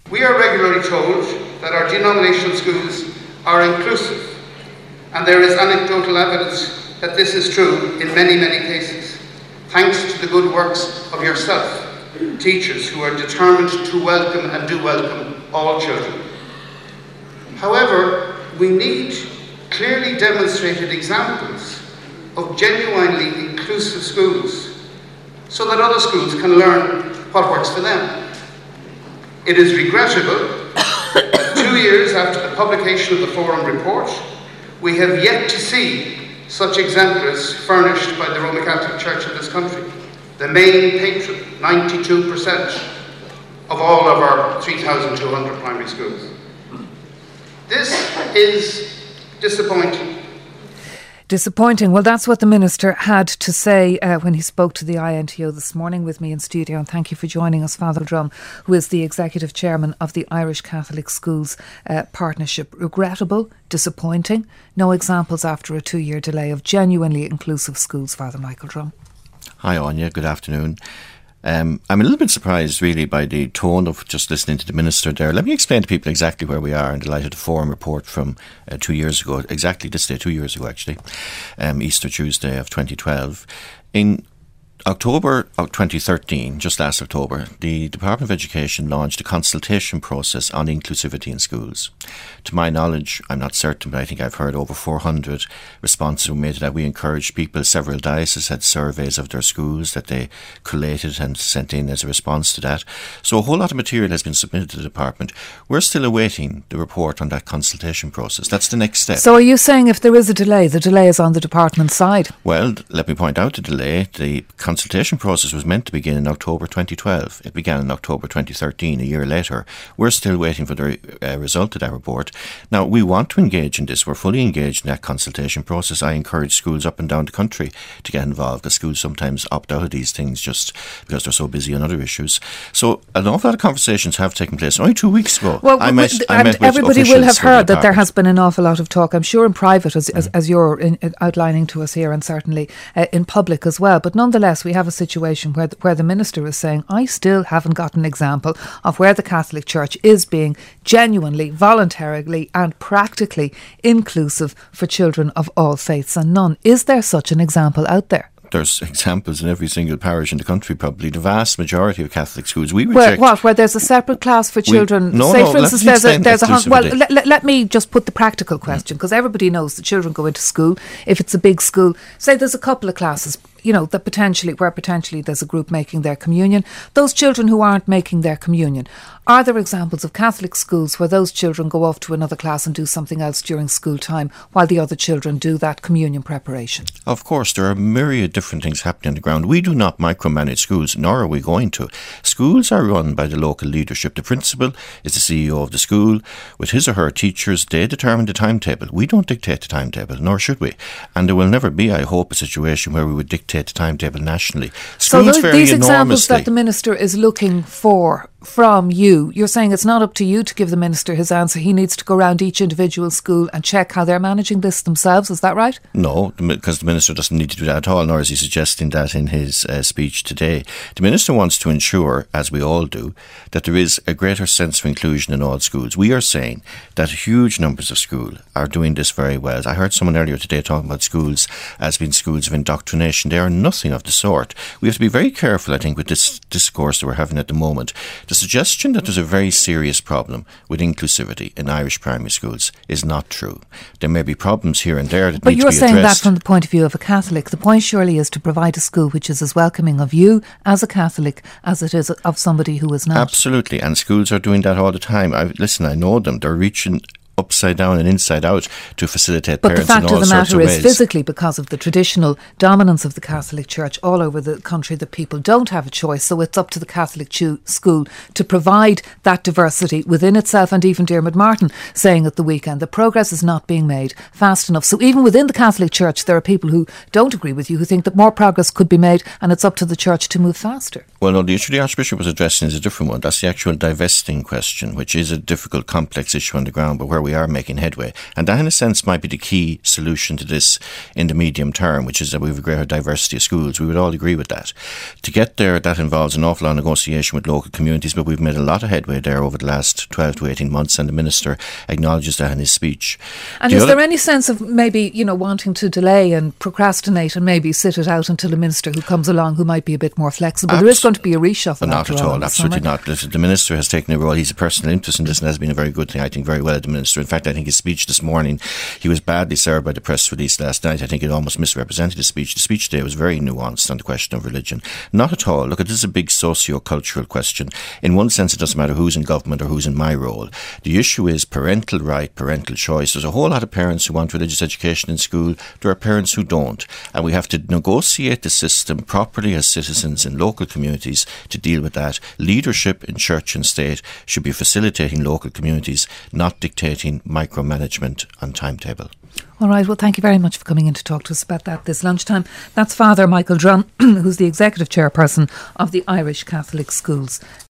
We are regularly told that our denominational schools are inclusive, and there is anecdotal evidence that this is true in many, many cases, thanks to the good works of yourself, teachers who are determined to welcome and do welcome all children. However, we need clearly demonstrated examples of genuinely inclusive schools so that other schools can learn what works for them. It is regrettable that 2 years after the publication of the Forum report, we have yet to see such exemplars furnished by the Roman Catholic Church of this country, the main patron, 92% of all of our 3,200 primary schools. This is disappointing. Disappointing. Well, that's what the Minister had to say when he spoke to the INTO this morning with me in studio. And thank you for joining us, Father Drum, who is the Executive Chairman of the Irish Catholic Schools Partnership. Regrettable, disappointing. No examples after a 2-year delay of genuinely inclusive schools, Father Michael Drum. Hi, Anya. Good afternoon. I'm a little bit surprised, really, by the tone of just listening to the Minister there. Let me explain to people exactly where we are in the light of the Forum report from 2 years ago, exactly this day, 2 years ago, actually, Easter Tuesday of 2012. In October of 2013, just last October, the Department of Education launched a consultation process on inclusivity in schools. To my knowledge, I'm not certain, but I think I've heard over 400 responses were made to that. We encouraged people, several dioceses had surveys of their schools that they collated and sent in as a response to that. So a whole lot of material has been submitted to the department. We're still awaiting the report on that consultation process. That's the next step. So are you saying if there is a delay, the delay is on the department's side? Well, let me point out the delay. The consultation process was meant to begin in October 2012. It began in October 2013, a year later. We're still waiting for the result of that report. Now, we want to engage in this. We're fully engaged in that consultation process. I encourage schools up and down the country to get involved. The schools sometimes opt out of these things just because they're so busy on other issues. So an awful lot of conversations have taken place. Only 2 weeks ago, well, I met with everybody will have heard the that there has been an awful lot of talk, I'm sure in private as you're outlining to us here, and certainly in public as well. But nonetheless, we have a situation where the Minister is saying, I still haven't got an example of where the Catholic Church is being genuinely, voluntarily and practically inclusive for children of all faiths and none. Is there such an example out there? There's examples in every single parish in the country, probably. The vast majority of Catholic schools. We reject... Where there's a separate class for children? For instance, there's a... Well, let me just put the practical question, because everybody knows that children go into school. If it's a big school, say there's a couple of classes, that potentially there's a group making their communion. Those children who aren't making their communion, are there examples of Catholic schools where those children go off to another class and do something else during school time while the other children do that communion preparation? Of course, there are a myriad of different things happening on the ground. We do not micromanage schools, nor are we going to. Schools are run by the local leadership. The principal is the CEO of the school. With his or her teachers, they determine the timetable. We don't dictate the timetable, nor should we. And there will never be, I hope, a situation where we would dictate the timetable nationally. Schools so these examples that the Minister is looking for from you, you're saying it's not up to you to give the Minister his answer. He needs to go around each individual school and check how they're managing this themselves. Is that right? No, because the Minister doesn't need to do that at all, nor is he suggesting that in his speech today. The Minister wants to ensure, as we all do, that there is a greater sense of inclusion in all schools. We are saying that huge numbers of schools are doing this very well. I heard someone earlier today talking about schools as being schools of indoctrination. They are nothing of the sort. We have to be very careful, I think, with this discourse that we're having at the moment. The suggestion that there's a very serious problem with inclusivity in Irish primary schools is not true. There may be problems here and there that need to be addressed. But you're saying that from the point of view of a Catholic. The point surely is to provide a school which is as welcoming of you as a Catholic as it is of somebody who is not. Absolutely, and schools are doing that all the time. I know them. They're reaching upside down and inside out to facilitate parents in all sorts of ways. But the fact of the matter is, physically, because of the traditional dominance of the Catholic Church all over the country, that people don't have a choice. So it's up to the Catholic school to provide that diversity within itself. And even Diarmuid Martin saying at the weekend that progress is not being made fast enough. So even within the Catholic Church, there are people who don't agree with you, who think that more progress could be made and it's up to the Church to move faster. Well, no, the issue the Archbishop was addressing is a different one. That's the actual divesting question, which is a difficult, complex issue on the ground, but where we we are making headway. And that, in a sense, might be the key solution to this in the medium term, which is that we have a greater diversity of schools. We would all agree with that. To get there, that involves an awful lot of negotiation with local communities, but we've made a lot of headway there over the last 12 to 18 months, and the Minister acknowledges that in his speech. And is there any sense of maybe, wanting to delay and procrastinate and maybe sit it out until a minister who comes along who might be a bit more flexible? There is going to be a reshuffle. Not at all, absolutely not. The Minister has taken a role. He's a personal interest in this, and has been a very good thing, I think, very well at the Minister. In fact, I think his speech this morning, he was badly served by the press release last night. I think it almost misrepresented his speech. The speech today was very nuanced on the question of religion. Not at all. Look, this is a big socio-cultural question. In one sense, it doesn't matter who's in government or who's in my role. The issue is parental right, parental choice. There's a whole lot of parents who want religious education in school. There are parents who don't. And we have to negotiate the system properly as citizens in local communities to deal with that. Leadership in church and state should be facilitating local communities, not dictating micromanagement on timetable. All right, well, thank you very much for coming in to talk to us about that this lunchtime. That's Father Michael Drum, who's the Executive Chairperson of the Irish Catholic Schools.